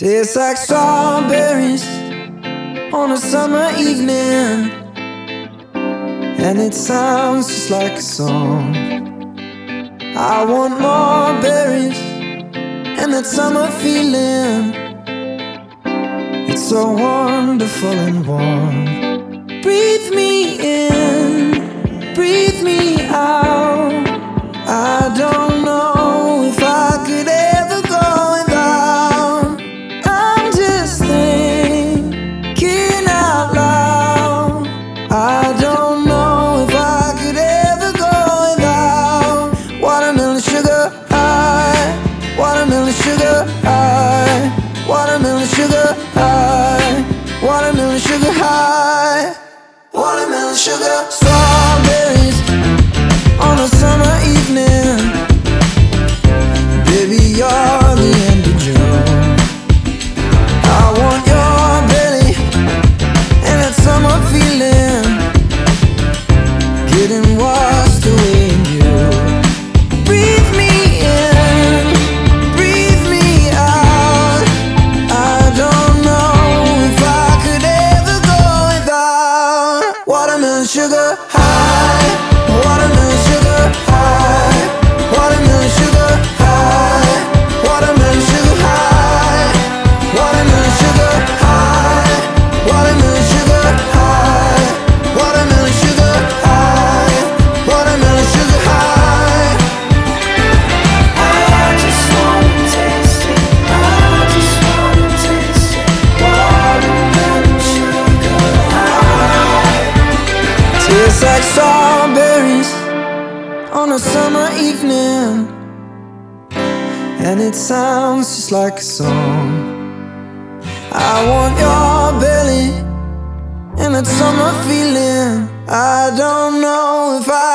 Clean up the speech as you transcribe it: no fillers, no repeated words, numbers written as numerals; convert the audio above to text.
Tastes like strawberries on a summer evening, and it sounds just like a song. I want more berries and that summer feeling. It's so wonderful and warm. Breathe me in, breathe me out. I don't know if I could ever go without. I'm just thinking out loud. I don't know if I could ever go without watermelon sugar high, watermelon sugar high, watermelon sugar high, watermelon sugar high, watermelon sugar. Strawberries on a summer evening. Baby, you're the end of June. I want your belly and that summer feeling, getting washed away in you. Breathe me in, breathe me out. I don't know if I could ever go without watermelon sugar high, watermelon sugar high, watermelon sugar high, watermelon sugar high, watermelon sugar high, watermelon sugar high, watermelon sugar high, watermelon sugar high. I just wanna taste it, I just wanna taste it, watermelon sugar high. Tastes like strawberries on a summer evening, and it sounds just like a song. I want your belly and that summer feeling. I don't know if I